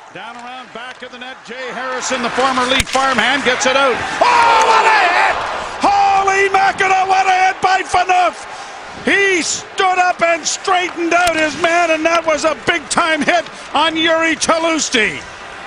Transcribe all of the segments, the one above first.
Down around back of the net, Jay Harrison, the former Leaf farmhand, gets it out. Oh, what a hit! Holy mackerel, what a hit by Phaneuf! He stood up and straightened out his man, and that was a big-time hit on Jiri Czalusty.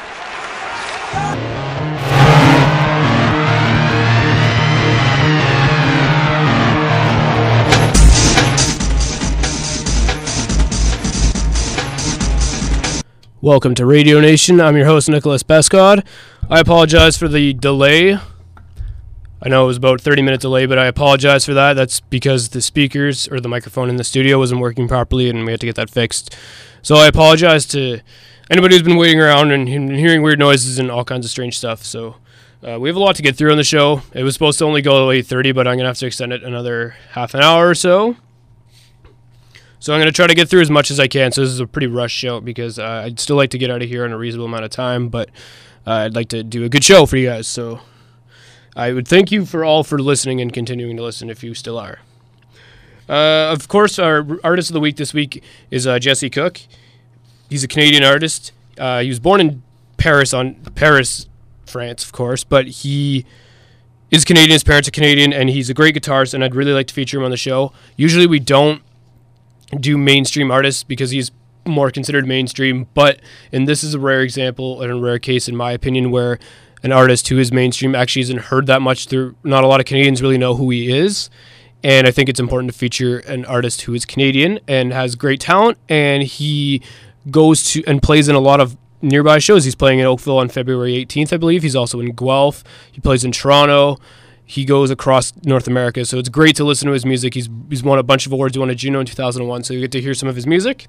Welcome to Radio Nation. I'm your host, Nicholas Pescod. I apologize for the delay. I know it was about 30 minute delay, but I apologize for that. That's because the speakers or the microphone in the studio wasn't working properly, and we had to get that fixed. So I apologize to anybody who's been waiting around and hearing weird noises and all kinds of strange stuff. So we have a lot to get through on the show. It was supposed to only go to 8:30, but I'm going to have to extend it another half an hour or so. So I'm going to try to get through as much as I can. So this is a pretty rushed show because I'd still like to get out of here in a reasonable amount of time, but I'd like to do a good show for you guys. So I would thank you for listening and continuing to listen if you still are. Of course, our artist of the week this week is Jesse Cook. He's a Canadian artist. He was born in Paris, France, of course, but he is Canadian. His parents are Canadian, and he's a great guitarist, and I'd really like to feature him on the show. Usually we don't do mainstream artists because he's more considered mainstream, and this is a rare example and a rare case in my opinion where an artist who is mainstream actually isn't heard that much through. Not a lot of Canadians really know who he is, and I think it's important to feature an artist who is Canadian and has great talent, and he goes to and plays in a lot of nearby shows. He's playing in Oakville on February 18th, I believe. He's also in Guelph. He plays in Toronto. He goes across North America, so it's great to listen to his music. He's won a bunch of awards. He won a Juno in 2001, so you get to hear some of his music.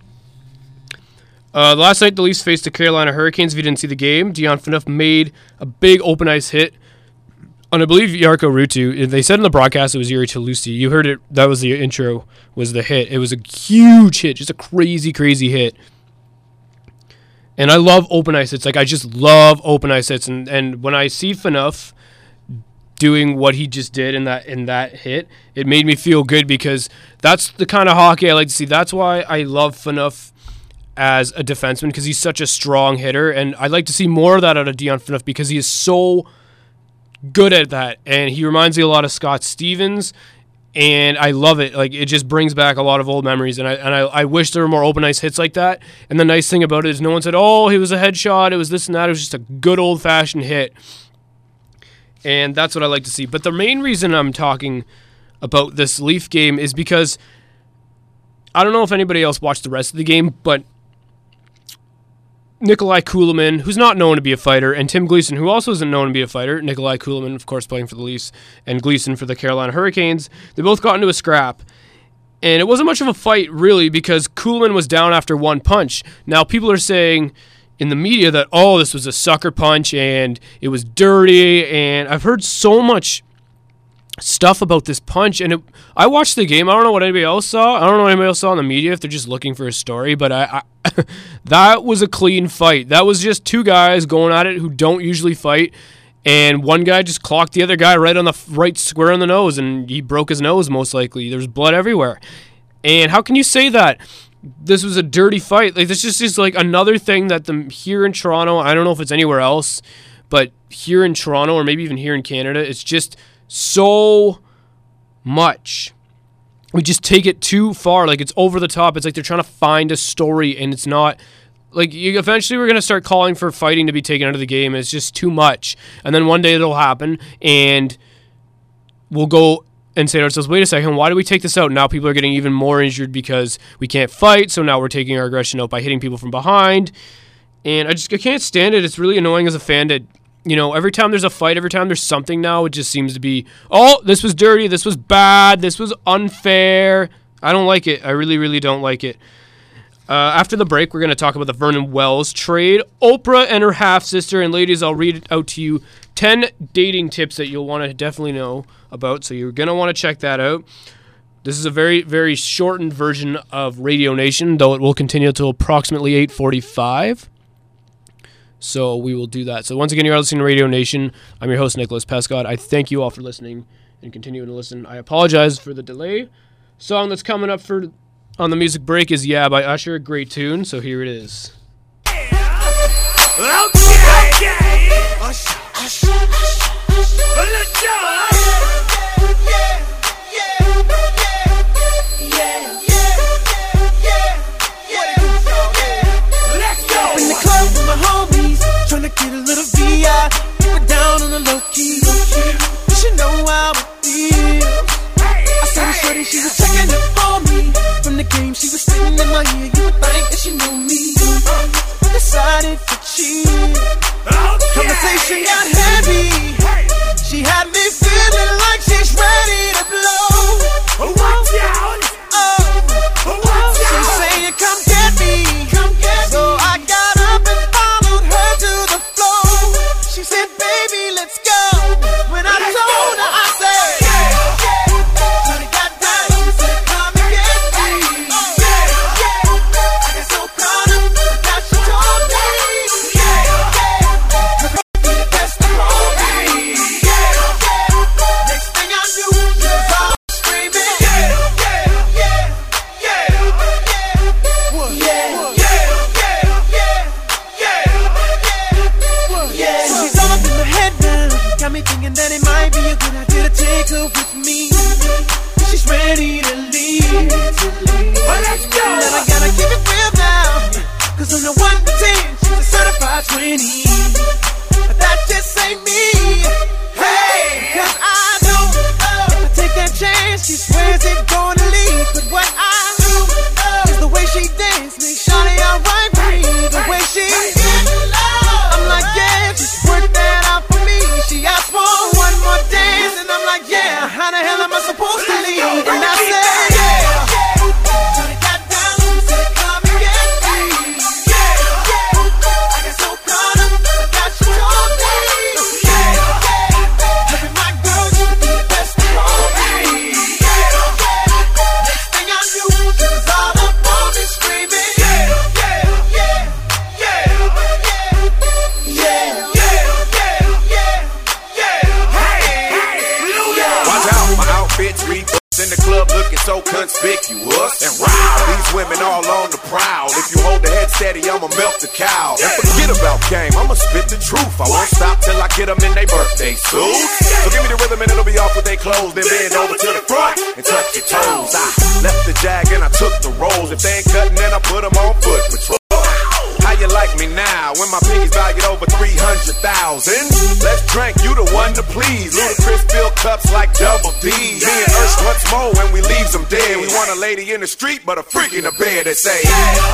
Last night, the Leafs faced the Carolina Hurricanes. If you didn't see the game, Dion Phaneuf made a big open ice hit on, I believe, Jarkko Ruutu. They said in the broadcast it was Jiri Czalusty. You heard it. That was the intro, was the hit. It was a huge hit, just a crazy, crazy hit. And I love open ice hits. I just love open ice hits. And when I see Phaneuf doing what he just did in that hit, it made me feel good because that's the kind of hockey I like to see. That's why I love Phaneuf as a defenseman, because he's such a strong hitter, and I'd like to see more of that out of Dion Phaneuf because he is so good at that, and he reminds me a lot of Scott Stevens, and I love it. It just brings back a lot of old memories, and I wish there were more open ice hits like that. And the nice thing about it is no one said, oh, it was a headshot, it was this and that. It was just a good old-fashioned hit. And that's what I like to see. But the main reason I'm talking about this Leaf game is because I don't know if anybody else watched the rest of the game, but Nikolai Kulemin, who's not known to be a fighter, and Tim Gleason, who also isn't known to be a fighter, Nikolai Kulemin, of course, playing for the Leafs, and Gleason for the Carolina Hurricanes, they both got into a scrap. And it wasn't much of a fight, really, because Kulemin was down after one punch. Now, people are saying in the media that, oh, this was a sucker punch and it was dirty, and I've heard so much stuff about this punch, and I watched the game. I don't know what anybody else saw. I don't know what anybody else saw in the media if they're just looking for a story, but I that was a clean fight. That was just two guys going at it who don't usually fight, and one guy just clocked the other guy right on the right square on the nose, and he broke his nose most likely. There's blood everywhere. And how can you say that this was a dirty fight? This just is another thing that here in Toronto, I don't know if it's anywhere else, but here in Toronto or maybe even here in Canada, it's just so much. We just take it too far. It's over the top. It's they're trying to find a story, and it's not. Eventually we're going to start calling for fighting to be taken out of the game, and it's just too much. And then one day it'll happen, and we'll go and say to ourselves, wait a second, why do we take this out? Now people are getting even more injured because we can't fight, so now we're taking our aggression out by hitting people from behind. And I can't stand it. It's really annoying as a fan that, every time there's a fight, every time there's something now, it just seems to be, oh, this was dirty, this was bad, this was unfair. I don't like it. I really, really don't like it. After the break, we're going to talk about the Vernon Wells trade, Oprah and her half-sister, and ladies, I'll read out to you 10 dating tips that you'll want to definitely know about, so you're going to want to check that out. This is a very, very shortened version of Radio Nation, though it will continue until approximately 8:45. So we will do that. So once again, you're listening to Radio Nation. I'm your host, Nicholas Pescod. I thank you all for listening and continuing to listen. I apologize for the delay. Song that's coming up on the music break is Yeah by Usher. Great tune, so here it is. Yeah. Let's drink, you the one to please. Ludacris fill cups like Double D. Me and Ursh once more when we leaves them dead. We want a lady in the street, but a freak in the bed that say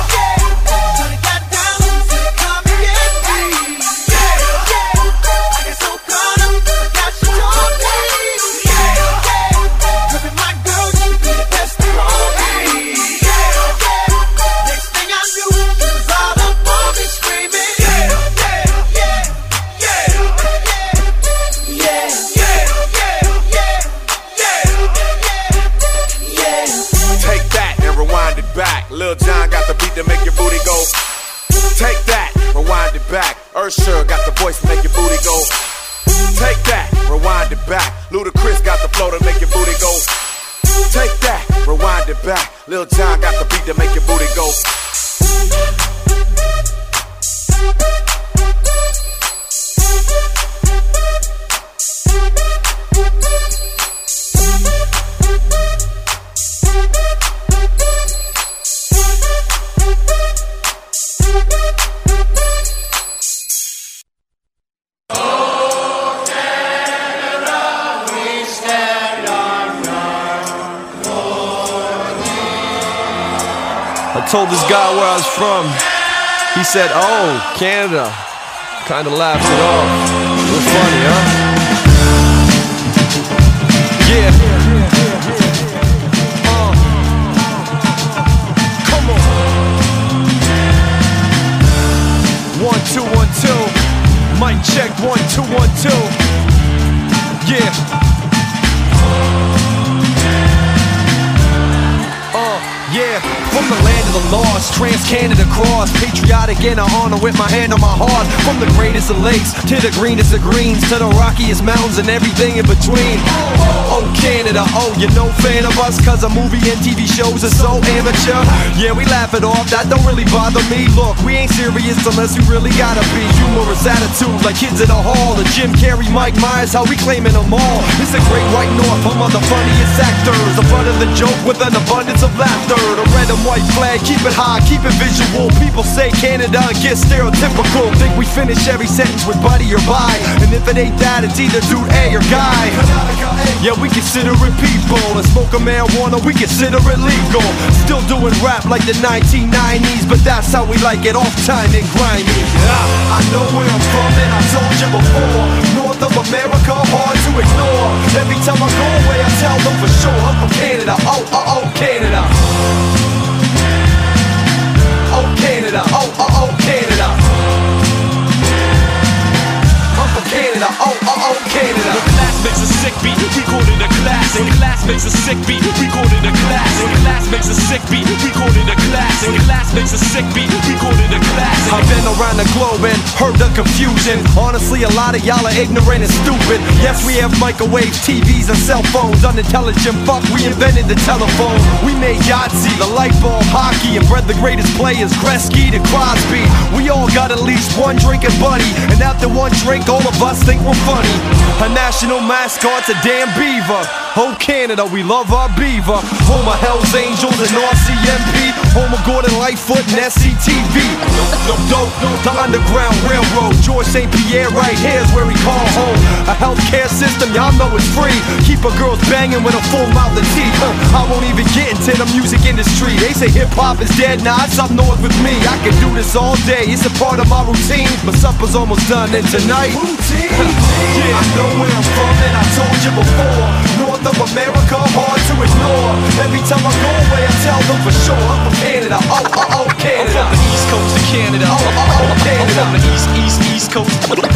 Lil Jon got the beat to make your booty go. Take that, rewind it back. Usher got the voice to make your booty go. Take that, rewind it back. Ludacris got the flow to make your booty go. Take that, rewind it back. Lil Jon got the beat to make your booty go. I told this guy where I was from. He said, "Oh, Canada." Kinda laughed it off. Real funny, huh? Yeah. Come on. 1 2 1 2. Mic check 1 2 1 2. Yeah. Yeah. Yeah, from the land of the lost, trans-Canada cross, patriotic and I honor with my hand on my heart. From the greatest of lakes to the greenest of greens, to the rockiest mountains and everything in between. Oh Canada, oh you're no fan of us, cause our movie and TV shows are so amateur. Yeah, we laugh it off, that don't really bother me. Look, we ain't serious unless we really gotta be. Humorous attitude like kids in a hall. The Jim Carrey, Mike Myers, how we claiming them all. It's a great white north, home of the funniest actors. The front of the joke with an abundance of laughter. The red and white flag, keep it high, keep it visual. People say Canada and get stereotypical. Think we finish every sentence with buddy or bye. And if it ain't that, it's either dude A or guy. Yeah, we consider it people. And smoking marijuana, we consider it legal. Still doing rap like the 1990s, but that's how we like it, off time and grimy. I know where I'm from and I told you before. North of America, hard to ignore. Every time I go away, I tell them for sure I'm from Canada. Oh, Canada. Oh, Canada. Oh, Canada. I'm from Canada. Oh, Canada. When class makes a sick beat, we call it a classic. When class makes a sick beat, we call it a classic. When class makes a sick beat, we call it a classic. When class makes a sick beat, we call it a classic. I've been around the globe and heard the confusion. Honestly, a lot of y'all are ignorant and stupid. Yes, we have microwaves, TVs, and cell phones. Unintelligent fuck, we invented the telephone. We made Yahtzee, the light bulb, hockey, and bred the greatest players, Gretzky to Crosby. We all got at least one drinking buddy, and after one drink, all of us think we're funny. Our national mascot's a damn beaver. Oh Canada, we love our beaver. Home of Hells Angels and RCMP. Home of Gordon Lightfoot and SCTV. The Underground Railroad. George St. Pierre right here's where we call home. A healthcare system, y'all know it's free. Keep our girls banging with a full mouth of teeth. I won't even get into the music industry. They say hip-hop is dead, nah, it's up north with me. I can do this all day, it's a part of my routine. My supper's almost done and tonight yeah, I know where I'm from and I told you before. North of America, hard to ignore. Every time I go away, I tell them for sure I'm from Canada. Oh, Canada. I'm from the East Coast of Canada. Oh, Canada. I'm from the East Coast.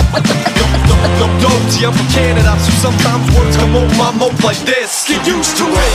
See, I'm from Canada, so sometimes words come over my mouth like this. Get used to it.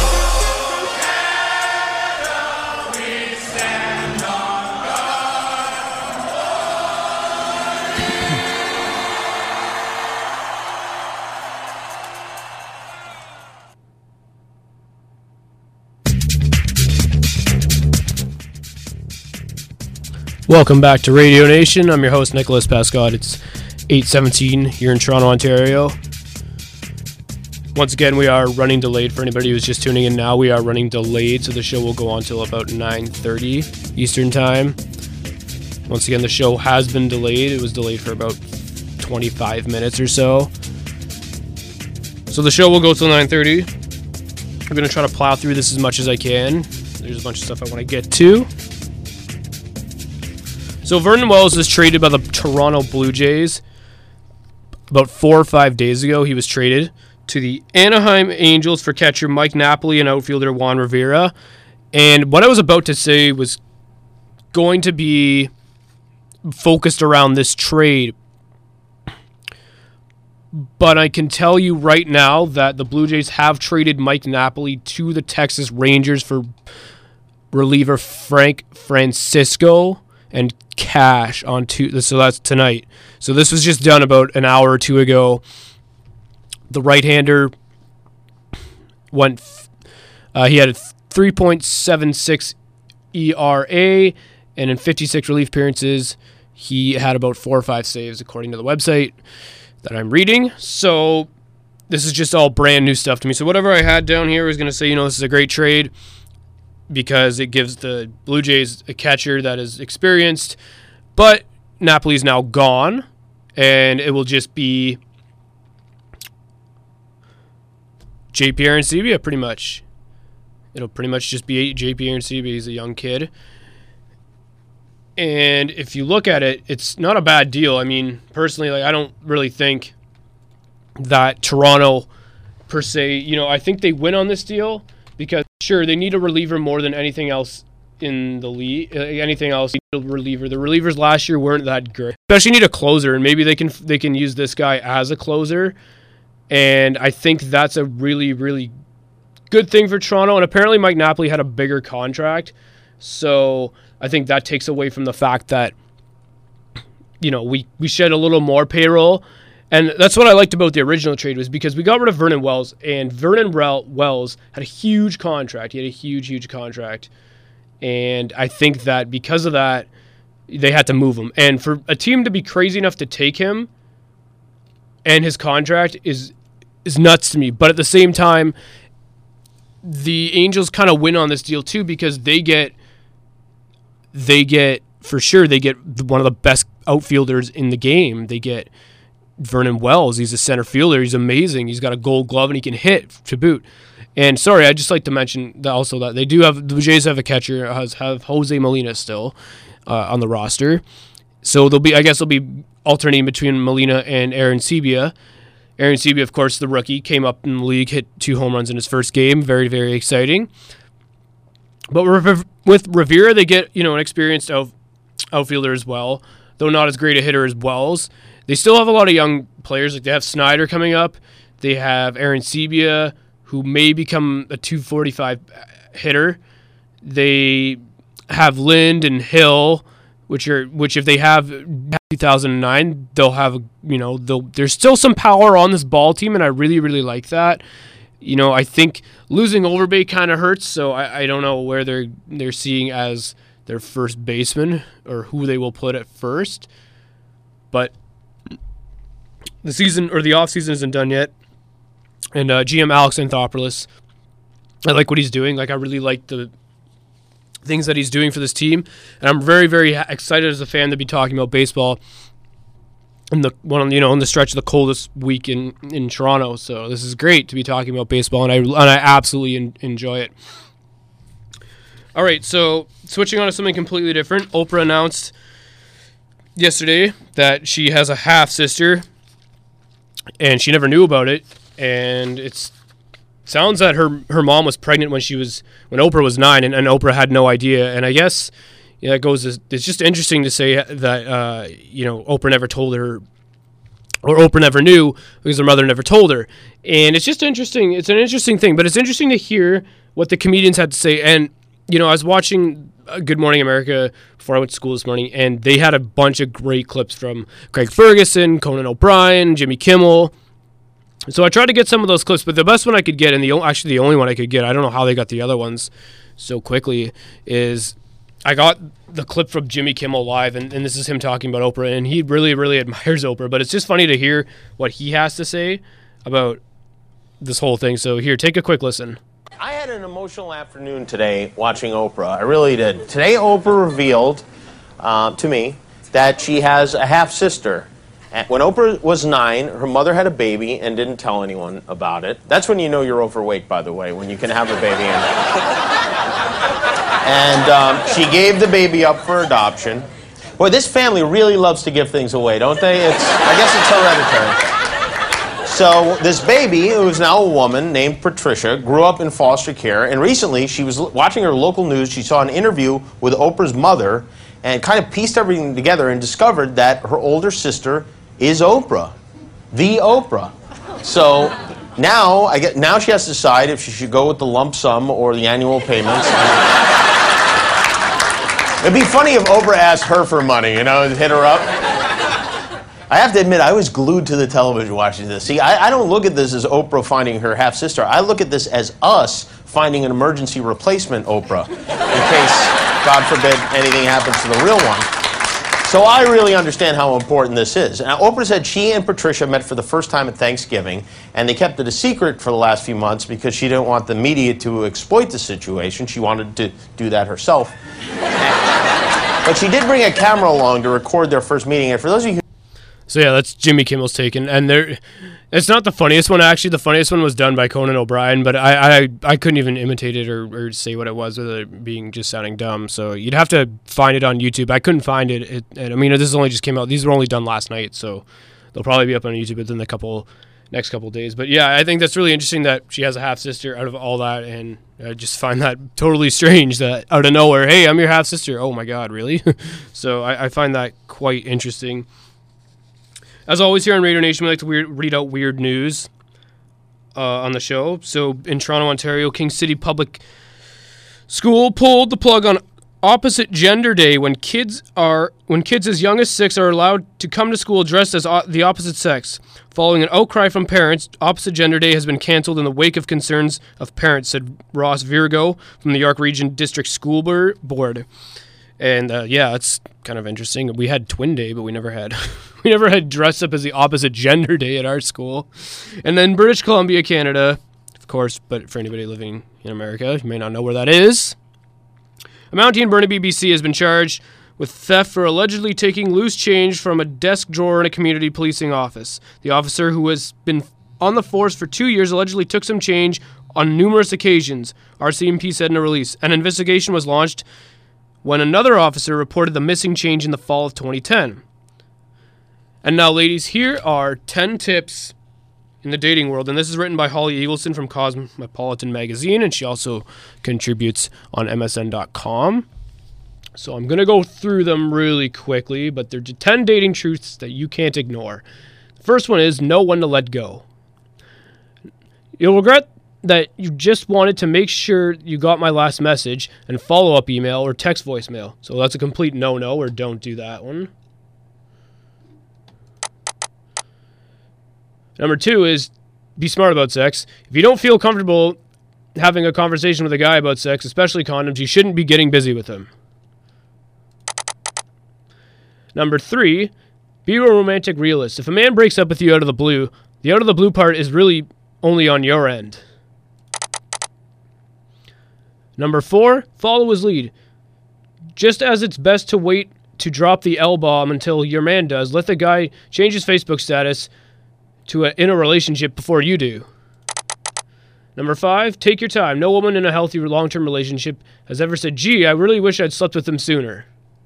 Welcome back to Radio Nation. I'm your host, Nicholas Pascott. It's 8:17 here in Toronto, Ontario. Once again, we are running delayed. For anybody who's just tuning in now, we are running delayed, so the show will go on till about 9:30 Eastern Time. Once again, the show has been delayed. It was delayed for about 25 minutes or so. So the show will go till 9:30. I'm going to try to plow through this as much as I can. There's a bunch of stuff I want to get to. So Vernon Wells was traded by the Toronto Blue Jays about 4 or 5 days ago. He was traded to the Anaheim Angels for catcher Mike Napoli and outfielder Juan Rivera. And what I was about to say was going to be focused around this trade. But I can tell you right now that the Blue Jays have traded Mike Napoli to the Texas Rangers for reliever Frank Francisco and cash on so that's tonight. So this was just done about an hour or two ago. The right-hander went. He had a 3.76 ERA, and in 56 relief appearances, he had about 4 or 5 saves, according to the website that I'm reading. So this is just all brand new stuff to me. So whatever I had down here was going to say, this is a great trade, because it gives the Blue Jays a catcher that is experienced, but Napoli's now gone, and it will just be JP Arancibia, pretty much. It'll pretty much just be JP Arancibia. He's a young kid. And if you look at it, it's not a bad deal. I mean, personally, I don't really think that Toronto, per se, I think they win on this deal, because sure, they need a reliever more than anything else in the league. Anything else, they need a reliever. The relievers last year weren't that good. Especially need a closer, and maybe they can use this guy as a closer. And I think that's a really, really good thing for Toronto. And apparently Mike Napoli had a bigger contract So I think that takes away from the fact that, we shed a little more payroll. And that's what I liked about the original trade, was because we got rid of Vernon Wells, and Vernon Wells had a huge contract. He had a huge, huge contract. And I think that because of that, they had to move him. And for a team to be crazy enough to take him and his contract is nuts to me. But at the same time, the Angels kind of win on this deal too, because they get for sure, they get one of the best outfielders in the game. They get Vernon Wells. He's a center fielder. He's amazing. He's got a Gold Glove and he can hit to boot. And sorry, I'd just like to mention that also that the Jays have a catcher, have Jose Molina still on the roster. So they'll be alternating between Molina and Aaron Sebia. Aaron Sebia, of course, the rookie, came up in the league, hit 2 home runs in his first game. Very, very exciting. But with Rivera, they get an experienced outfielder as well, though not as great a hitter as Wells. They still have a lot of young players. Like they have Snyder coming up. They have Aaron Sebia, who may become a 245 hitter. They have Lind and Hill, which if they have 2009, they'll have there's still some power on this ball team, and I really, really like that. I think losing Overbay kind of hurts, so I don't know where they're seeing as their first baseman or who they will put at first. But the season or the offseason isn't done yet. And GM Alex Anthopoulos, I like what he's doing. Like I really like the things that he's doing for this team, and I'm very, very excited as a fan to be talking about baseball in the in the stretch of the coldest week in Toronto. So this is great to be talking about baseball, and I absolutely enjoy it. All right, so switching on to something completely different. Oprah announced yesterday that she has a half sister, and she never knew about it. And it sounds that her mom was pregnant when Oprah was 9, and Oprah had no idea. And I guess it's just interesting to say that Oprah never told her, or Oprah never knew because her mother never told her. And it's just interesting. It's an interesting thing, but it's interesting to hear what the comedians had to say. And I was watching Good Morning America before I went to school this morning, and they had a bunch of great clips from Craig Ferguson, Conan O'Brien, Jimmy Kimmel. So I tried to get some of those clips, but the best one I could get, and the only one I could get, I don't know how they got the other ones so quickly, is I got the clip from Jimmy Kimmel Live, and this is him talking about Oprah, and he really, really admires Oprah, but it's just funny to hear what he has to say about this whole thing. So here, take a quick listen. I had an emotional afternoon today watching Oprah. I really did. Today, Oprah revealed to me that she has a half-sister. When Oprah was 9, her mother had a baby and didn't tell anyone about it. That's when you know you're overweight, by the way, when you can have a baby. And she gave the baby up for adoption. Boy, this family really loves to give things away, don't they? I guess it's hereditary. So this baby, who's now a woman named Patricia, grew up in foster care. And recently, she was watching her local news. She saw an interview with Oprah's mother and kind of pieced everything together and discovered that her older sister is Oprah, the Oprah. So now she has to decide if she should go with the lump sum or the annual payments. It'd be funny if Oprah asked her for money, hit her up. I have to admit, I was glued to the television watching this. See, I don't look at this as Oprah finding her half-sister. I look at this as us finding an emergency replacement Oprah, in case, God forbid, anything happens to the real one. So I really understand how important this is. Now, Oprah said she and Patricia met for the first time at Thanksgiving, and they kept it a secret for the last few months because she didn't want the media to exploit the situation. She wanted to do that herself. But she did bring a camera along to record their first meeting. And for those of you who... So yeah, that's Jimmy Kimmel's take, and it's not the funniest one, actually. The funniest one was done by Conan O'Brien, but I couldn't even imitate it or say what it was without it being just sounding dumb. So you'd have to find it on YouTube. I couldn't find it. And I mean, this only just came out. These were only done last night, so they'll probably be up on YouTube within the next couple days. But yeah, I think that's really interesting that she has a half-sister out of all that, and I just find that totally strange that out of nowhere, hey, I'm your half-sister. Oh my God, really? So I find that quite interesting. As always, here on Radio Nation, we like to read out weird news on the show. So, in Toronto, Ontario, King City Public School pulled the plug on Opposite Gender Day, when kids as young as 6 are allowed to come to school dressed as the opposite sex. Following an outcry from parents, Opposite Gender Day has been canceled in the wake of concerns of parents, said Ross Virgo from the York Region District School Board. And yeah, it's kind of interesting. We had Twin Day, but we never had dress up as the opposite gender day at our school. And then British Columbia, Canada, of course, but for anybody living in America, you may not know where that is. A Mountie in Burnaby, BC has been charged with theft for allegedly taking loose change from a desk drawer in a community policing office. The officer, who has been on the force for 2 years, allegedly took some change on numerous occasions, RCMP said in a release. An investigation was launched when another officer reported the missing change in the fall of 2010. And now, ladies, here are 10 tips in the dating world, and this is written by Holly Eagleson from Cosmopolitan Magazine, and she also contributes on MSN.com. So I'm going to go through them really quickly, but they're 10 dating truths that you can't ignore. The first one is know when to let go. You'll regret that you just wanted to make sure you got my last message and follow-up email or text voicemail. So that's a complete no-no, or don't do that one. Number 2 is be smart about sex. If you don't feel comfortable having a conversation with a guy about sex, especially condoms, you shouldn't be getting busy with him. Number 3, be a romantic realist. If a man breaks up with you out of the blue part is really only on your end. Number 4, follow his lead. Just as it's best to wait to drop the L-bomb until your man does, let the guy change his Facebook status to in a relationship before you do. Number 5, take your time. No woman in a healthy long-term relationship has ever said, gee, I really wish I'd slept with him sooner.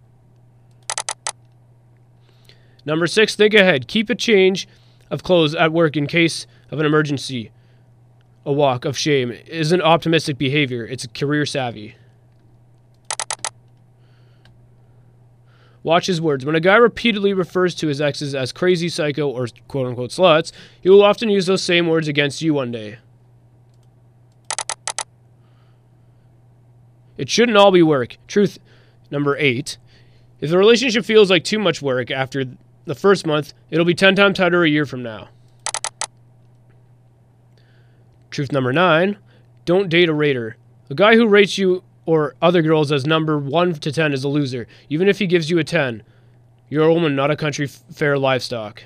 Number 6, think ahead. Keep a change of clothes at work in case of an emergency. A walk of shame isn't optimistic behavior. It's career savvy. Watch his words. When a guy repeatedly refers to his exes as crazy, psycho, or quote-unquote sluts, he will often use those same words against you one day. It shouldn't all be work. Truth number 8. If the relationship feels like too much work after the first month, it'll be 10 times harder a year from now. Truth number 9. Don't date a rater. A guy who rates you or other girls as number 1 to 10 is a loser. Even if he gives you a 10, you're a woman, not a country fair livestock.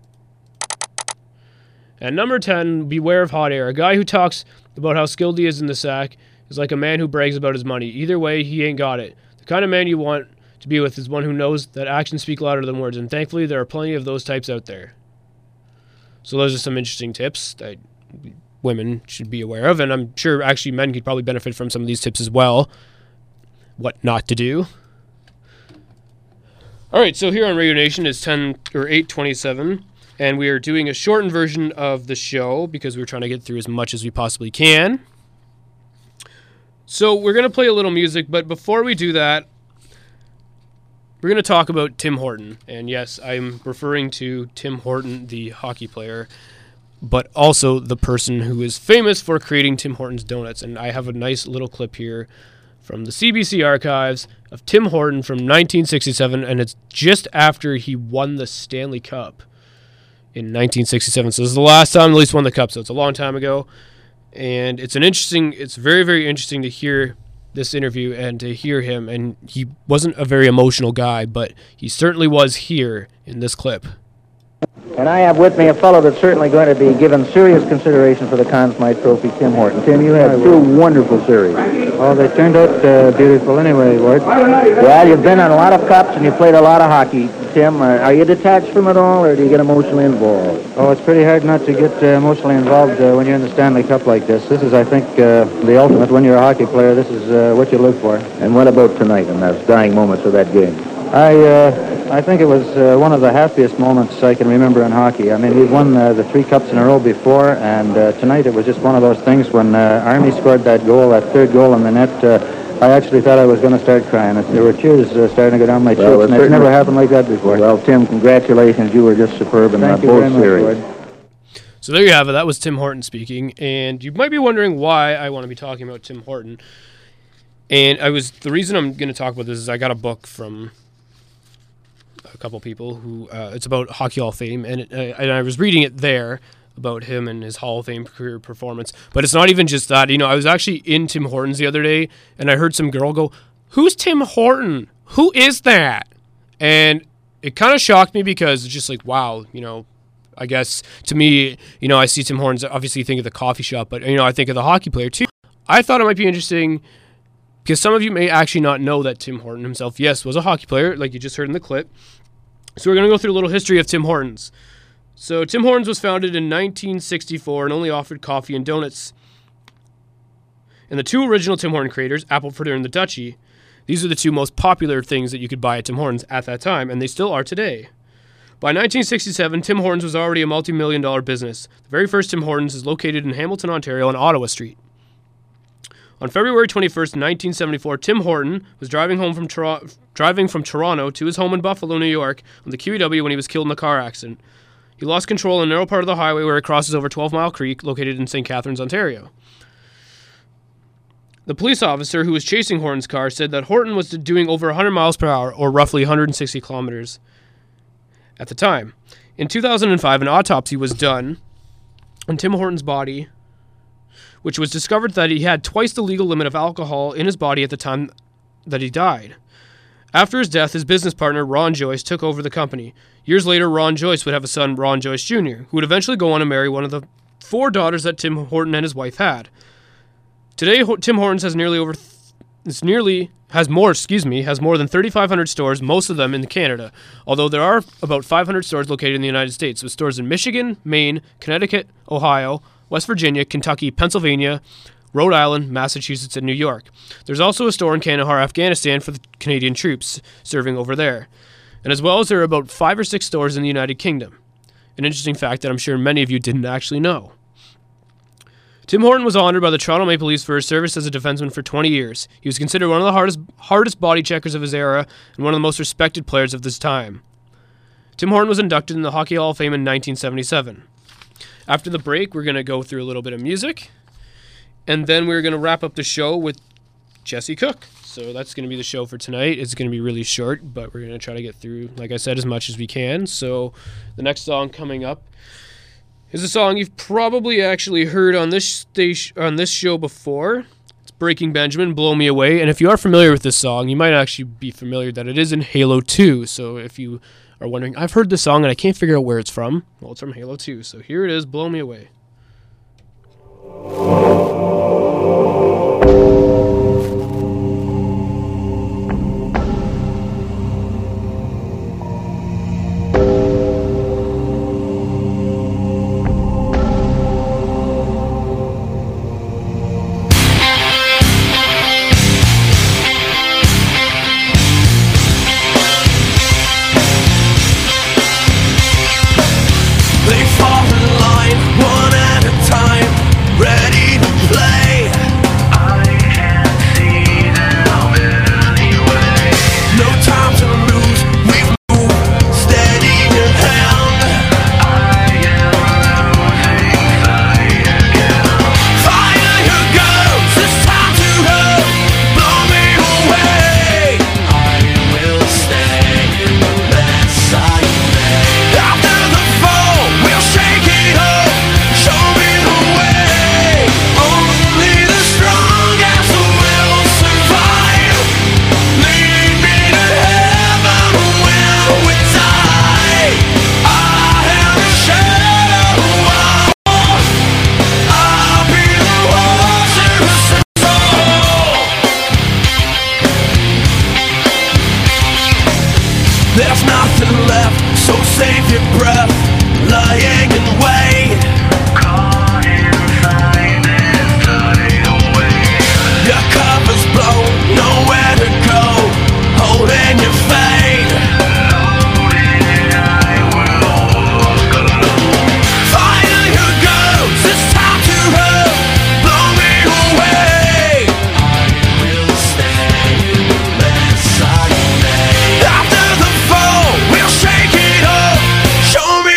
And number 10, beware of hot air. A guy who talks about how skilled he is in the sack is like a man who brags about his money. Either way, he ain't got it. The kind of man you want to be with is one who knows that actions speak louder than words, and thankfully there are plenty of those types out there. So those are some interesting tips that women should be aware of, and I'm sure actually men could probably benefit from some of these tips as well. What not to do. Alright, so here on Radio Nation is 8:27, and we are doing a shortened version of the show because we're trying to get through as much as we possibly can. So we're going to play a little music, but before we do that, we're going to talk about Tim Horton. And yes, I'm referring to Tim Horton, the hockey player, but also the person who is famous for creating Tim Hortons Donuts. And I have a nice little clip here from the CBC archives of Tim Horton from 1967, and it's just after he won the Stanley Cup in 1967. So this is the last time the Leafs won the Cup, so it's a long time ago. And it's very, very interesting to hear this interview and to hear him. And he wasn't a very emotional guy, but he certainly was here in this clip. And I have with me a fellow that's certainly going to be given serious consideration for the Conn Smythe Trophy, Tim Horton. Tim, you had 2 wonderful series. Oh, they turned out beautiful anyway, Ward. Well, you've been on a lot of cups and you played a lot of hockey. Tim, are you detached from it all, or do you get emotionally involved? Oh, it's pretty hard not to get emotionally involved when you're in the Stanley Cup like this. This is, I think, the ultimate. When you're a hockey player, this is what you live for. And what about tonight and those dying moments of that game? I think it was one of the happiest moments I can remember in hockey. I mean, we've won the 3 cups in a row before, and tonight it was just one of those things when Army scored that goal, that 3rd goal in the net. I actually thought I was going to start crying. There were tears starting to go down my cheeks, and it's never happened like that before. Well, Tim, congratulations. You were just superb in both series. So there you have it. That was Tim Horton speaking, and you might be wondering why I want to be talking about Tim Horton. And the reason I'm going to talk about this is I got a book from a couple people who, it's about Hockey Hall of Fame, and I was reading it there about him and his Hall of Fame career performance. But it's not even just that. I was actually in Tim Hortons the other day, and I heard some girl go, "Who's Tim Horton? Who is that?" And it kind of shocked me because it's just like, wow, I guess to me, I see Tim Hortons, obviously think of the coffee shop, but, I think of the hockey player too. I thought it might be interesting because some of you may actually not know that Tim Horton himself, yes, was a hockey player, like you just heard in the clip. So we're going to go through a little history of Tim Hortons. So Tim Hortons was founded in 1964 and only offered coffee and donuts. And the two original Tim Horton creators, Apple Fritter and the Dutchie, these are the two most popular things that you could buy at Tim Hortons at that time, and they still are today. By 1967, Tim Hortons was already a multi-million-dollar business. The very first Tim Hortons is located in Hamilton, Ontario on Ottawa Street. On February 21st, 1974, Tim Horton was driving from Toronto to his home in Buffalo, New York, on the QEW when he was killed in a car accident. He lost control in a narrow part of the highway where it crosses over 12 Mile Creek, located in St. Catharines, Ontario. The police officer who was chasing Horton's car said that Horton was doing over 100 miles per hour, or roughly 160 kilometers at the time. In 2005, an autopsy was done on Tim Horton's body, which was discovered that he had twice the legal limit of alcohol in his body at the time that he died. After his death, his business partner, Ron Joyce, took over the company. Years later, Ron Joyce would have a son, Ron Joyce Jr., who would eventually go on to marry one of the 4 daughters that Tim Horton and his wife had. Today, Tim Hortons has more than 3,500 stores, most of them in Canada, although there are about 500 stores located in the United States, with stores in Michigan, Maine, Connecticut, Ohio, West Virginia, Kentucky, Pennsylvania, Rhode Island, Massachusetts, and New York. There's also a store in Kandahar, Afghanistan for the Canadian troops serving over there. And as well as there are about 5 or 6 stores in the United Kingdom. An interesting fact that I'm sure many of you didn't actually know. Tim Horton was honored by the Toronto Maple Leafs for his service as a defenseman for 20 years. He was considered one of the hardest body checkers of his era and one of the most respected players of this time. Tim Horton was inducted in the Hockey Hall of Fame in 1977. After the break, we're going to go through a little bit of music, and then we're going to wrap up the show with Jesse Cook. So that's going to be the show for tonight. It's going to be really short, but we're going to try to get through, like I said, as much as we can. So the next song coming up is a song you've probably actually heard on this show before. It's Breaking Benjamin, Blow Me Away. And if you are familiar with this song, you might actually be familiar that it is in Halo 2. So if you are wondering, I've heard this song and I can't figure out where it's from. Well, it's from Halo 2. So here it is, Blow Me Away. They fall in line, one at a time, ready to play. I can't see them anyway. No time to lose, we move, steady your hand. I am losing sight again. Fire your girls, it's time to run, blow me away. I will stay, unless I may. After the fall, we'll shake it up, show me the way. Only the strongest will survive. Lead me to heaven when we die. I am the shadow of war. I'll be the watcher who sets all. There's nothing left, so save your breath, lying in wait. Caught inside this tidal wave. Your cover's blown, nowhere to go, holding your fate. I will walk alone. Fire your girls, it's time to run, blow me away. I will stay, unless I may. After the fall, we'll shake it up, show me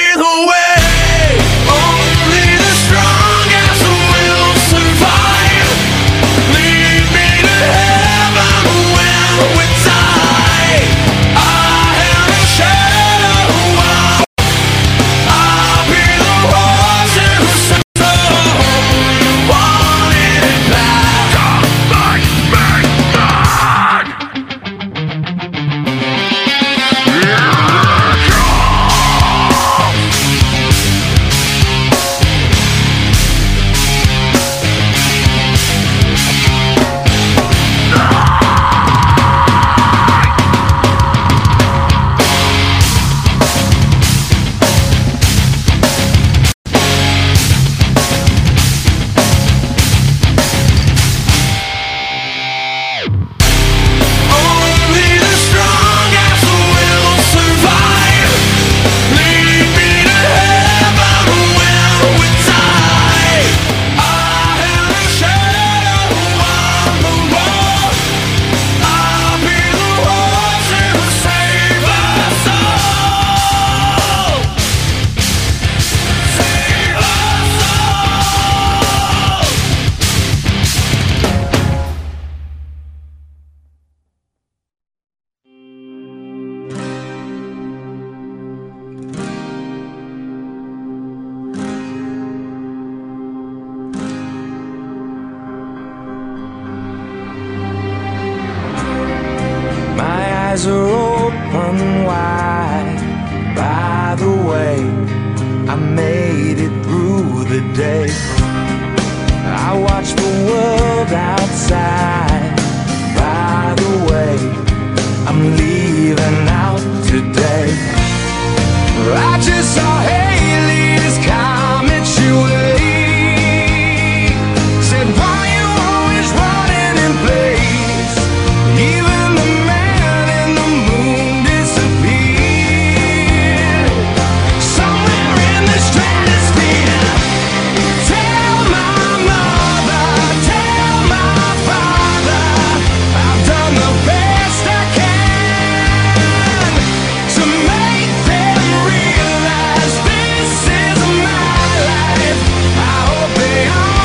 eyes are open wide. By the way, I made it through the day. I watched the world outside. By the way, I'm leaving out today. I just saw Haley's comet shoe away. Said, why you always running in place? Even the man in the moon disappeared. Somewhere in the stratosphere. Tell my mother, tell my father, I've done the best I can to make them realize this is my life. I hope they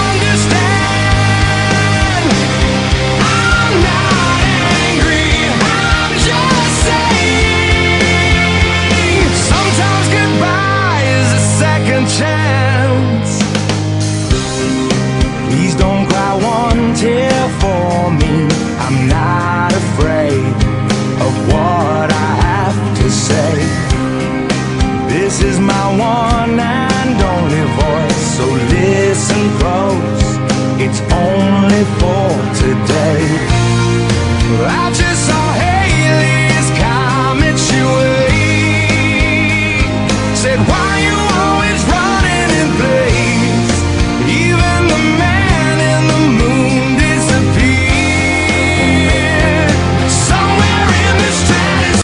understand. I'm not angry, I'm just saying, sometimes goodbye is a second chance. Please don't cry one tear for me. I'm not afraid of what I have to say. This is my one and only voice, so listen close. It's only for today. I just saw Haley's comet shoe away. Said, why you always running in place? Even the man in the moon disappeared. Somewhere in the stratosphere.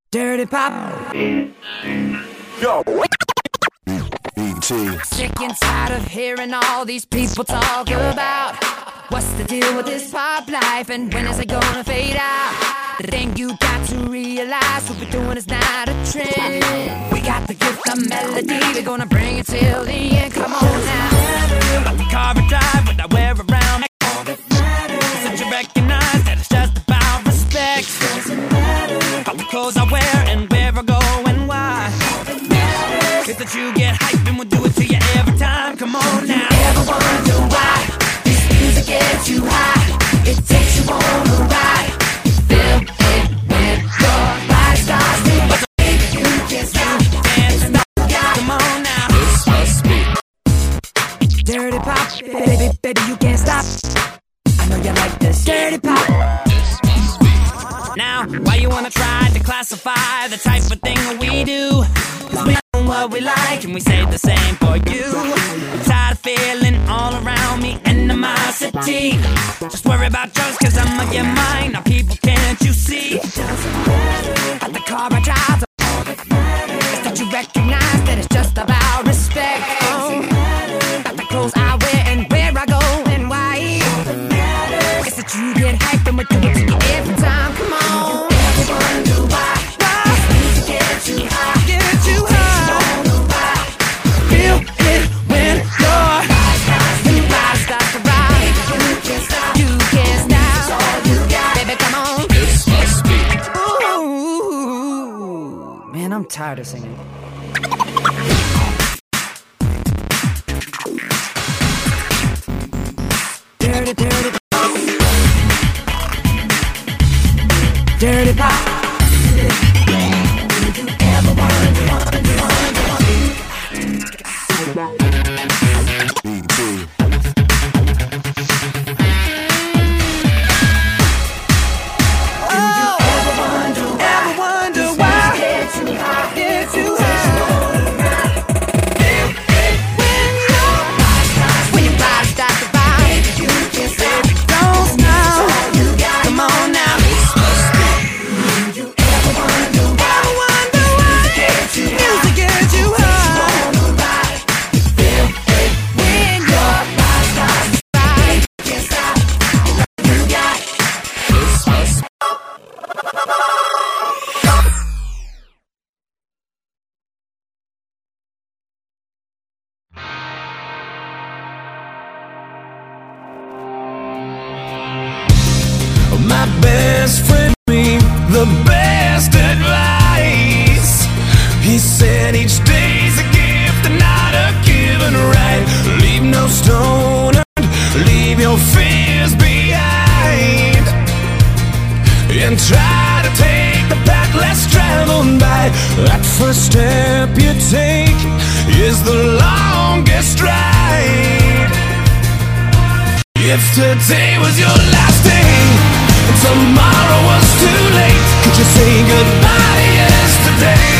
Dirty Pop. Yo. Sick and tired of hearing all these people talk about what's the deal with this pop life and when is it gonna fade out. The thing you got to realize, what we're doing is not a trend. We got the gift of melody, we're gonna bring it till the end. Come on now. Got the car I drive, what I wear around. So you recognize that it's just about respect. All the clothes I wear and where I go and why. It's that you get hyped and we'll do it to you every time. Come on now. Ever wonder why this music gets you high? It takes you on a ride. Feel it when your body starts to move. You can't stop dancing. Come on now. This must be Dirty Pop, baby, baby, you can't stop. I know you like this Dirty Pop. Now, why you wanna try to classify the type of thing we do? 'Cause we know what we like and we say the same for you. I'm tired of feeling all around me animosity. Just worry about yours 'cause I'm on your mind. Now people, can't you see? At the car I drive, it's that you recognize that it's just about respect. At the clothes I wear and where I go and why. It's that you get hyped and we do it to you every time. Come on. Ever wonder why this music gets you high? Get you high. Feel it when your body starts to ride. You can't stop. You can't stop. It's all you got. Baby, come on. This must be. Ooh, man, I'm tired of singing. Dirty, dirty Pop. Dirty Pop. Ever wonder why? Get too high. When your body starts to ride, you can't stop. Don't stop. Come on now. You ever wonder why? Music gets you high. Feel it when your body starts to ride. You can't stop. You got this must be. My best friend me the best advice. He said each day's a gift and not a given right. Leave no stone unturned, leave your fears behind, and try to take the path less traveled by. That first step you take is the longest ride. If today was your last day and tomorrow was too late, could you say goodbye to yesterday?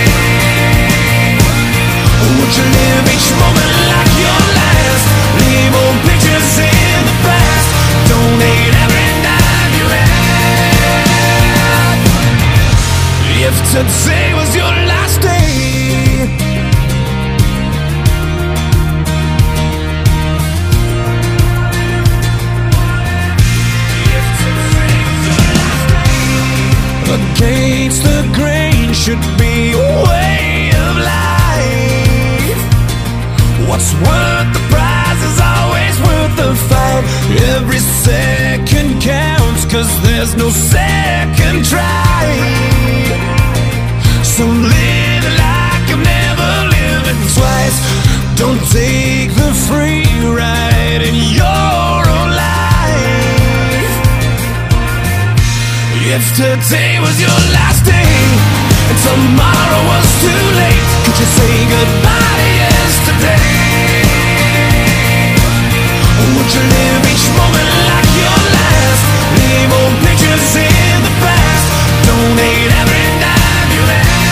Or would you live each moment like your last? Leave old pictures in the past. Donate every dime you had. If today was your last day, against the grain should be a way of life. What's worth the prize is always worth the fight. Every second counts 'cause there's no second try. So live like you've never lived twice. Don't take the free ride in your own life. If today was your last day and tomorrow was too late, could you say goodbye to yesterday? Or would you live each moment like your last? Leave old pictures in the past. Donate every dime you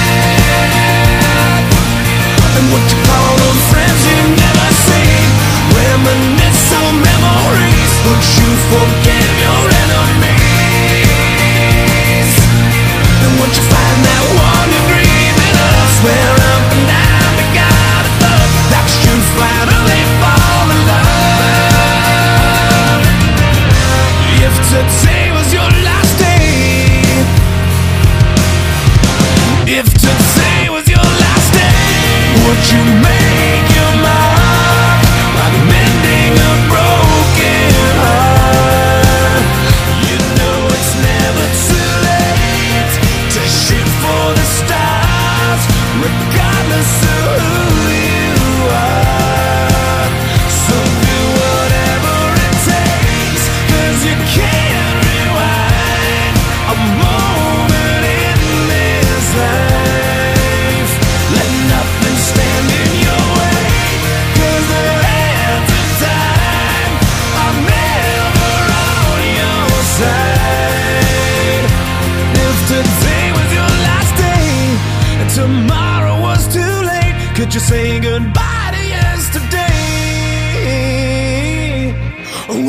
had. And what you call those friends you've never seen? Reminisce on memories. Would you forgive your enemies? And once you find that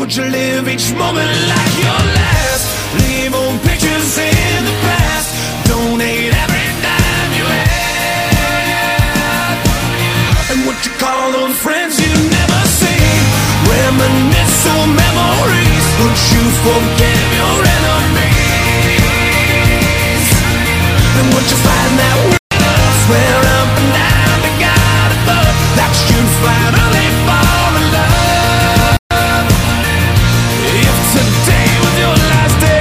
Would you live each moment like your last? Leave old pictures in the past. Donate every dime you had. And would you call on friends you never seen? Reminisce on memories. Would you forgive your enemies? And would you find that will swear up and down to God above that you'd finally fall in love? If today was your last day.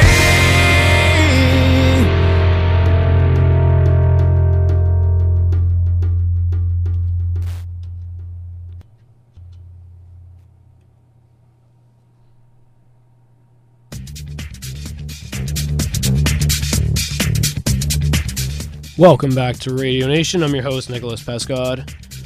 Welcome back to Radio Nation. I'm your host, Nicholas Pescod.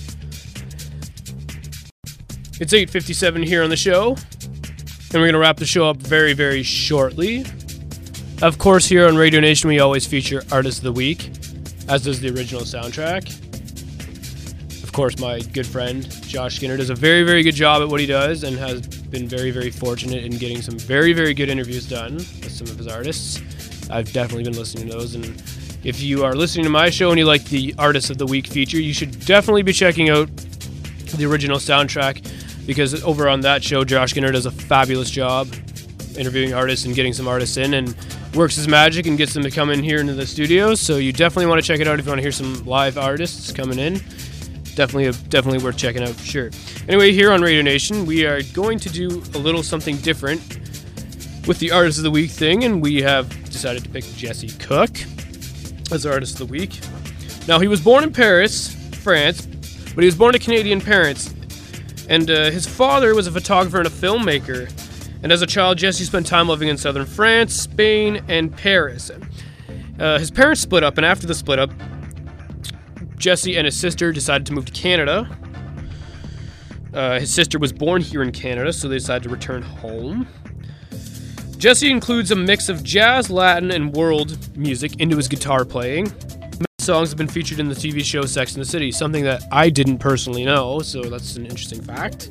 It's 8:57 here on the show, and we're going to wrap the show up very, very shortly. Of course, here on Radio Nation, we always feature Artist of the Week, as does the original soundtrack. Of course, my good friend, Josh Skinner, does a very, very good job at what he does and has been very, very fortunate in getting some very, very good interviews done with some of his artists. I've definitely been listening to those, and if you are listening to my show and you like the Artist of the Week feature, you should definitely be checking out the original soundtrack, because over on that show, Josh Skinner does a fabulous job interviewing artists and getting some artists in and works his magic and gets them to come in here into the studio. So you definitely want to check it out if you want to hear some live artists coming in. Definitely worth checking out for sure. Anyway, here on Radio Nation, we are going to do a little something different with the Artist of the Week thing, and we have decided to pick Jesse Cook as Artist of the Week. Now, he was born in Paris, France, but he was born to Canadian parents, and his father was a photographer and a filmmaker, and as a child, Jesse spent time living in southern France, Spain, and Paris. His parents split up, and after the split up, Jesse and his sister decided to move to Canada. His sister was born here in Canada, so they decided to return home. Jesse includes a mix of jazz, Latin, and world music into his guitar playing. Many songs have been featured in the TV show Sex and the City, something that I didn't personally know, so that's an interesting fact.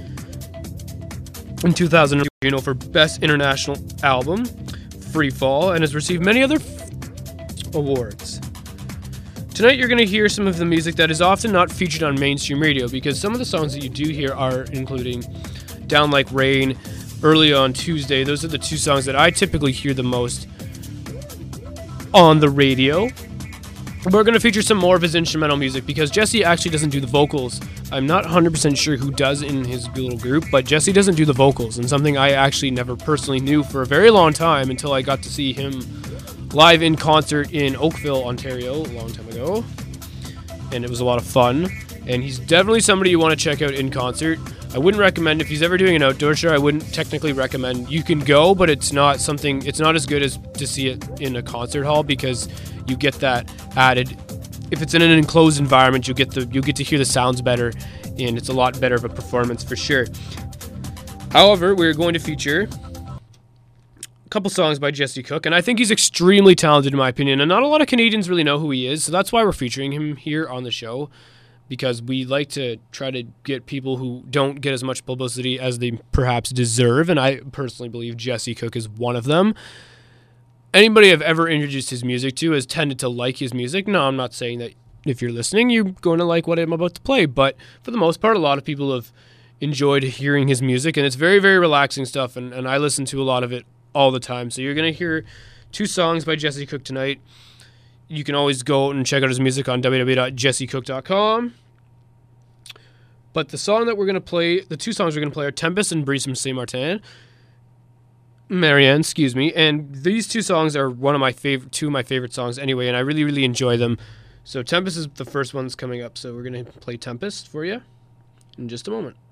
In 2000, for Best International Album, Free Fall, and has received many other awards. Tonight you're going to hear some of the music that is often not featured on mainstream radio, because some of the songs that you do hear are including Down Like Rain, Early on Tuesday. Those are the two songs that I typically hear the most on the radio. We're going to feature some more of his instrumental music, because Jesse actually doesn't do the vocals. I'm not 100% sure who does in his little group, but Jesse doesn't do the vocals, and something I actually never personally knew for a very long time until I got to see him live in concert in Oakville, Ontario, a long time ago. And it was a lot of fun, and he's definitely somebody you want to check out in concert. I wouldn't recommend, if he's ever doing an outdoor show, I wouldn't technically recommend. You can go, but it's not as good as to see it in a concert hall, because you get that added. If it's in an enclosed environment, you get to hear the sounds better, and it's a lot better of a performance for sure. However, we're going to feature a couple songs by Jesse Cook, and I think he's extremely talented in my opinion, and not a lot of Canadians really know who he is, so that's why we're featuring him here on the show, because we like to try to get people who don't get as much publicity as they perhaps deserve, and I personally believe Jesse Cook is one of them. Anybody I've ever introduced his music to has tended to like his music. No, I'm not saying that if you're listening, you're going to like what I'm about to play, but for the most part, a lot of people have enjoyed hearing his music, and it's very, very relaxing stuff, and I listen to a lot of it all the time. So you're going to hear two songs by Jesse Cook tonight. You can always go and check out his music on www.jessecook.com. But the two songs we're going to play are Tempest and Brise from Saint Martin. Marianne, excuse me. And these two songs are two of my favorite songs anyway, and I really, really enjoy them. So Tempest is the first one that's coming up, so we're going to play Tempest for you in just a moment.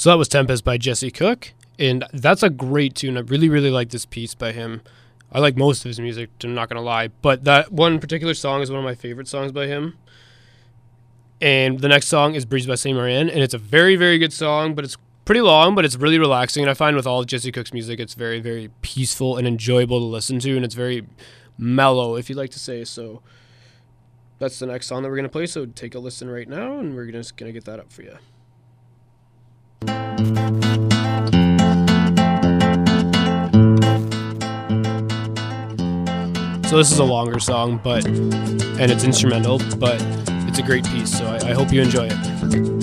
So that was Tempest by Jesse Cook, and that's a great tune. I really, really like this piece by him. I like most of his music, I'm not going to lie, but that one particular song is one of my favorite songs by him. And the next song is Breeze by Saint Marianne, and it's a very, very good song, but it's pretty long, but it's really relaxing, and I find with all of Jesse Cook's music, it's very, very peaceful and enjoyable to listen to, and it's very mellow, if you'd like to say. So that's the next song that we're going to play, so take a listen right now, and we're just going to get that up for you. So this is a longer song, and it's instrumental, but it's a great piece, so I hope you enjoy it.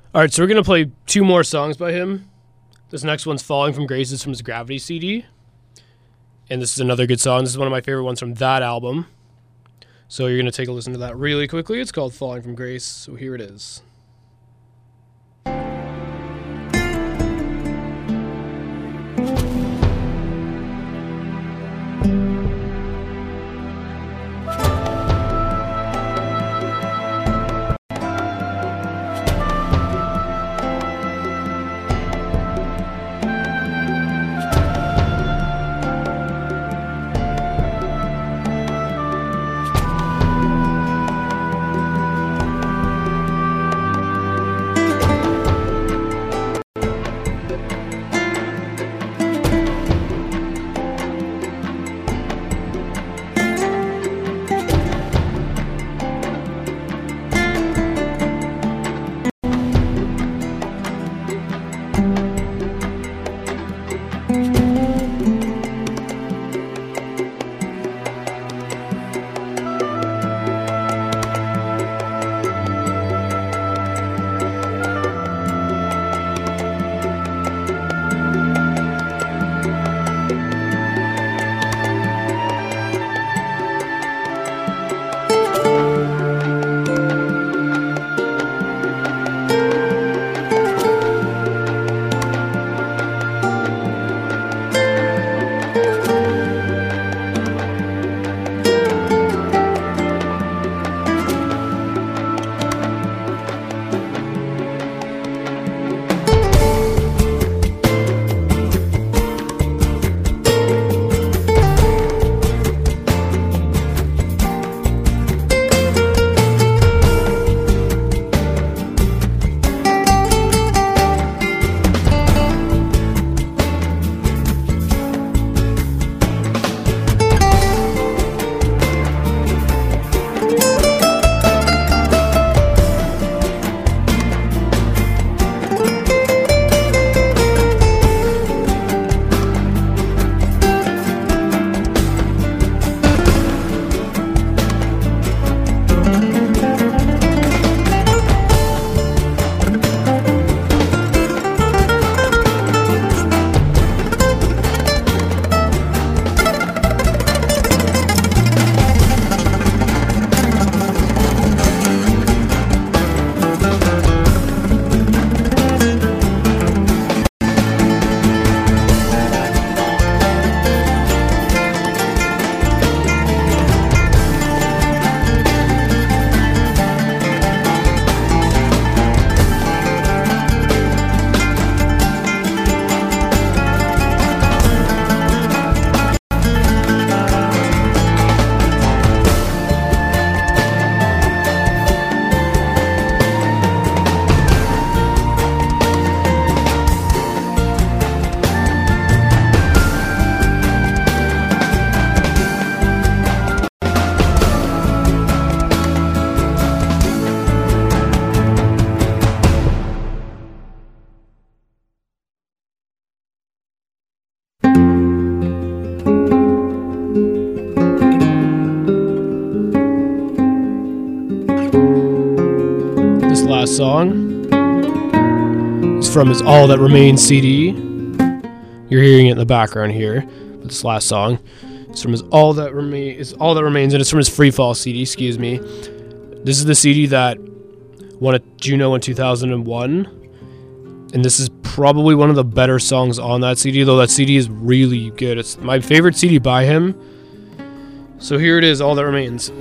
All right, so we're going to play 2 more songs by him. This next one's Falling from Grace. Is from his Gravity CD. And this is another good song. This is one of my favorite ones from that album. So you're going to take a listen to that really quickly. It's called Falling from Grace. So here it is. last song is from his All That Remains CD. You're hearing it in the background here. But this last song is from his All That Remains, and it's from his Free Fall CD. Excuse me. This is the CD that won a Juno in 2001, and this is probably one of the better songs on that CD. Though that CD is really good. It's my favorite CD by him. So here it is, All That Remains.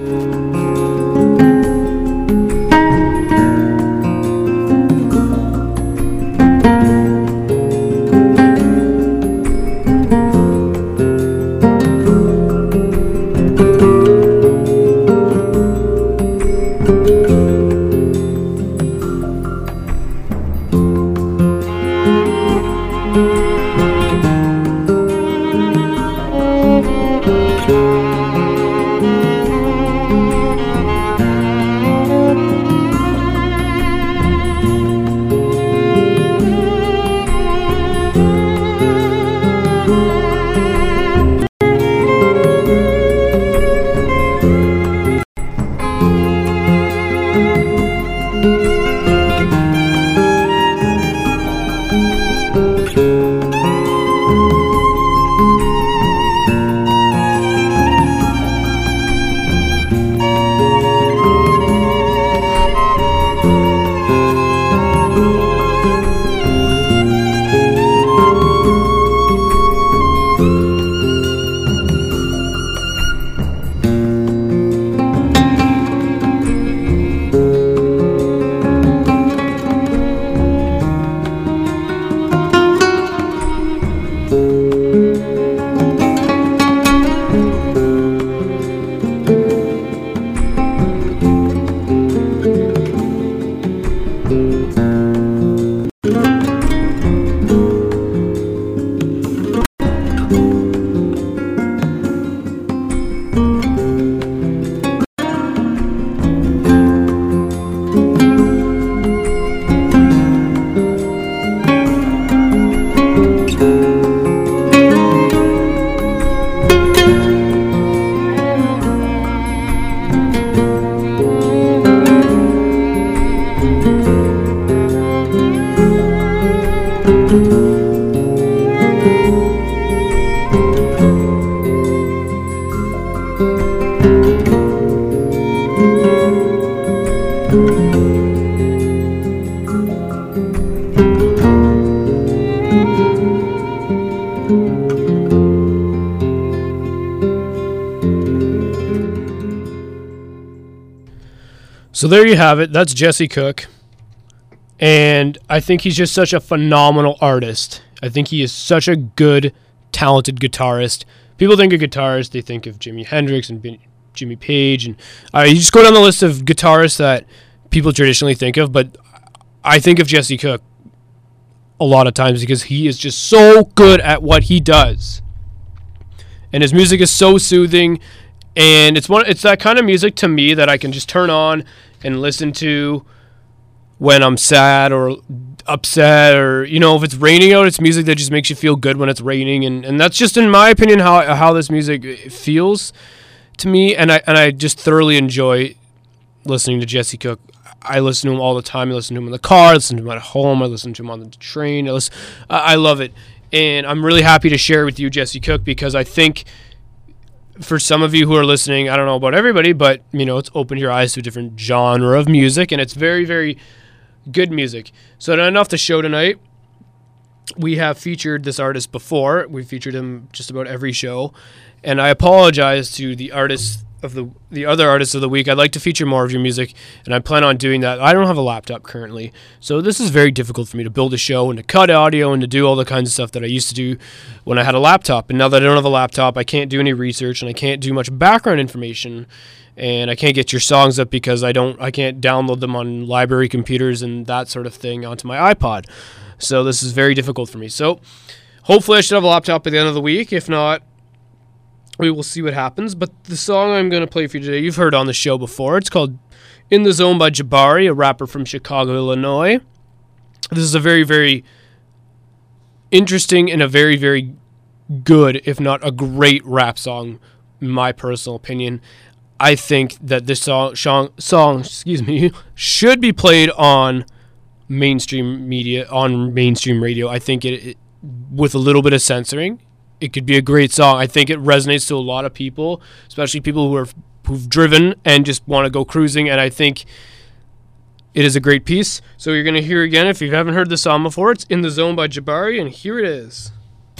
So there you have it. That's Jesse Cook. And I think he's just such a phenomenal artist. I think he is such a good, talented guitarist. People think of guitarists, they think of Jimi Hendrix and Jimmy Page. And you just go down the list of guitarists that people traditionally think of, but I think of Jesse Cook a lot of times because he is just so good at what he does. And his music is so soothing. And it's that kind of music to me that I can just turn on and listen to when I'm sad or upset, or if it's raining out, it's music that just makes you feel good when it's raining, and that's just, in my opinion, how this music feels to me, and I just thoroughly enjoy listening to Jesse Cook. I listen to him all the time. I listen to him in the car, I listen to him at home, I listen to him on the train. I love it, and I'm really happy to share with you Jesse Cook, because I think for some of you who are listening, I don't know about everybody, but it's opened your eyes to a different genre of music, and it's very, very good music. So to end off the show tonight, we have featured this artist before. We've featured him just about every show, and I apologize to the artists of the other artists of the week. I'd like to feature more of your music, and I plan on doing that. I don't have a laptop currently, so this is very difficult for me to build a show and to cut audio and to do all the kinds of stuff that I used to do when I had a laptop. And now that I don't have a laptop, I can't do any research, and I can't do much background information, and I can't get your songs up because I can't download them on library computers and that sort of thing onto my iPod. So this is very difficult for me. So hopefully I should have a laptop by the end of the week. If not, we will see what happens. But the song I'm going to play for you today, you've heard on the show before. It's called In the Zone by Jabari, a rapper from Chicago, Illinois. This is a very, very interesting and a very, very good, if not a great rap song, in my personal opinion. I think that this song should be played on mainstream media, on mainstream radio. I think it with a little bit of censoring, it could be a great song. I think it resonates to a lot of people, especially people who've driven and just want to go cruising, and I think it is a great piece. So you're going to hear again, if you haven't heard the song before, it's In the Zone by Jabari, and here it is.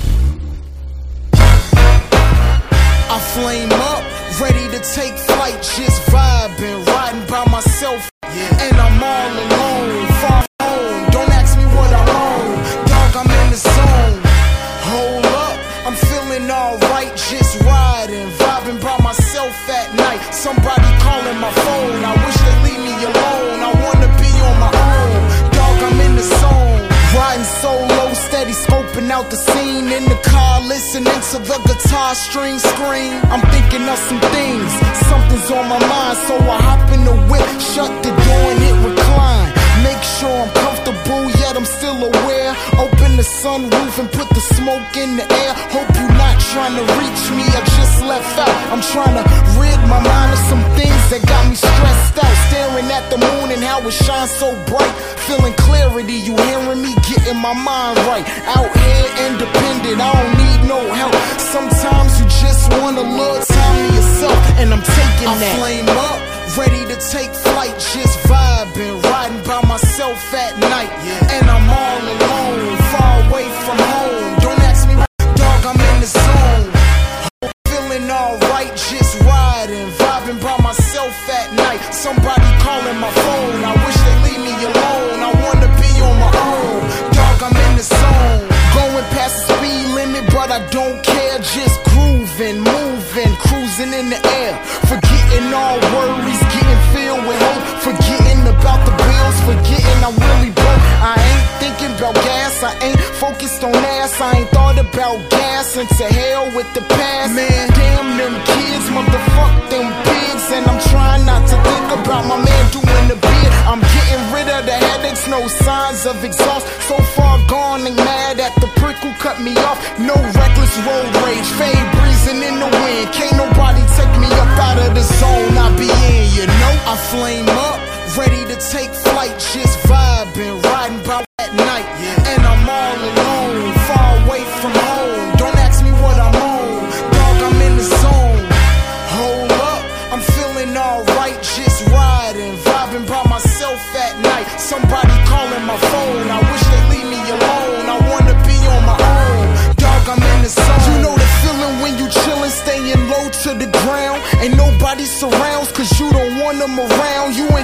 I flame up, ready to take flight, just vibing, riding by myself, and I'm all alone, far home, don't ask me what I'm on, dog, I'm in the zone, hold up, I'm feeling alright, just riding, vibing by myself at night, somebody calling my phone, I wish they'd leave me alone, I wanna be on my own, dog, I'm in the zone, riding solo, steady scoping out the scene, in the car, listening to the guitar string scream, I'm thinking of some things, something's on my mind, so I hop in the whip, shut the door and hit recline, make sure I'm comfortable, yet I'm still aware, open the sunroof and put the smoke in the air, hope you're not trying to reach me, I just left out, I'm trying to rid my mind of some things that got me stressed out, staring at the moon and how it shines so bright, feeling clarity, you hearing me, getting my mind right, out here independent, I don't need no help, sometimes you just want a little time to yourself, and I'm taking that, I flame up, ready to take flight, just vibing, riding by myself at night, and I'm all alone, far away from home, don't ask me, dog, I'm in the zone, feeling alright, just riding, vibing by myself at night, somebody calling my phone, I wish they'd leave me alone, I wanna be on my own, dog, I'm in the zone, going past the speed limit, but I don't care, just grooving, moving, cruising in the air, forgetting all worries, getting filled with hope, forgetting about the bills, forgetting I'm really broke, I ain't thinking about gas, I ain't focused on ass, I ain't thought about gas, and to hell with the past, man, damn them kids, motherfuck them pigs, and I'm trying not to think about my man doing the bid, I'm getting rid of the headaches, no signs of exhaust, so far gone, ain't mad at the prick who cut me off, no reckless road rage, fade breezing in the wind, can't nobody take me up out of the zone I be in, you know, I flame up, ready to take flight, just vibing, riding by at night, and I'm all alone, far away from home, don't ask me what I'm on, dog, I'm in the zone, hold up, I'm feeling alright, just riding, vibing by myself at night, somebody calling my phone, I wish they'd leave me alone, I wanna be on my own, dog, I'm in the zone, you know the feeling when you chillin', staying low to the ground, ain't nobody surrounds, cause you don't want them around, you ain't trying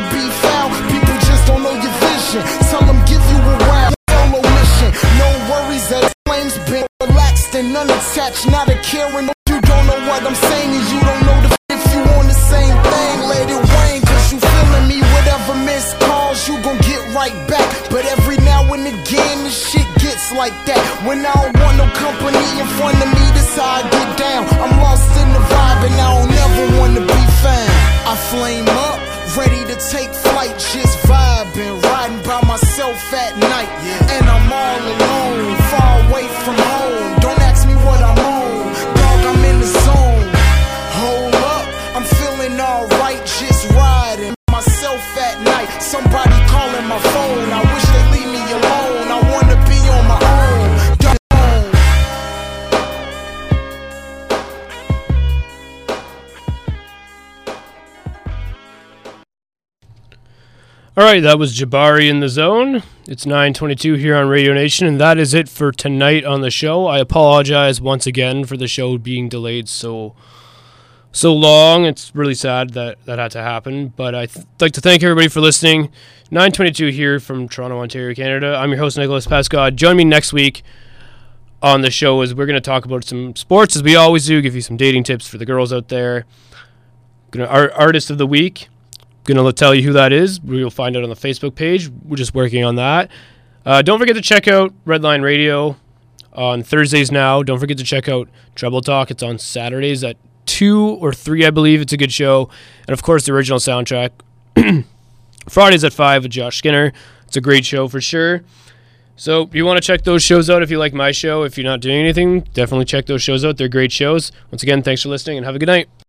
be foul. People just don't know your vision. Tell them give you a wild solo mission. No worries that flames been relaxed and unattached. Not a care and you don't know what I'm saying. And you don't know if you on the same thing. Let it wane, cause you feeling me. Whatever missed calls, you gon' get right back. But every now and again, this shit gets like that. When I don't want no company in front of me, this how I get down. I'm lost in the vibe and I don't ever wanna be found. I flame up, ready to take flight, just vibing, riding by myself at night. And I'm all alone, far away from home. Don't ask me what I'm on, dog, I'm in the zone. Hold up, I'm feeling alright, just riding myself at night. Somebody calling my phone, I wish they leave me alone. I wanna be on my own. All right, that was Jabari in the Zone. It's 9:22 here on Radio Nation, and that is it for tonight on the show. I apologize once again for the show being delayed so long. It's really sad that had to happen, but I'd like to thank everybody for listening. 9:22 here from Toronto, Ontario, Canada. I'm your host, Nicholas Pascod. Join me next week on the show as we're going to talk about some sports, as we always do, give you some dating tips for the girls out there. Our artist of the week. Going to tell you who that is. We'll find out on the Facebook page. We're just working on that. Don't forget to check out Redline Radio on Thursdays now. Don't forget to check out Treble Talk. It's on Saturdays at 2 or 3, I believe. It's a good show. And, of course, the original soundtrack. Fridays at 5 with Josh Skinner. It's a great show for sure. So if you want to check those shows out, if you like my show, if you're not doing anything, definitely check those shows out. They're great shows. Once again, thanks for listening and have a good night.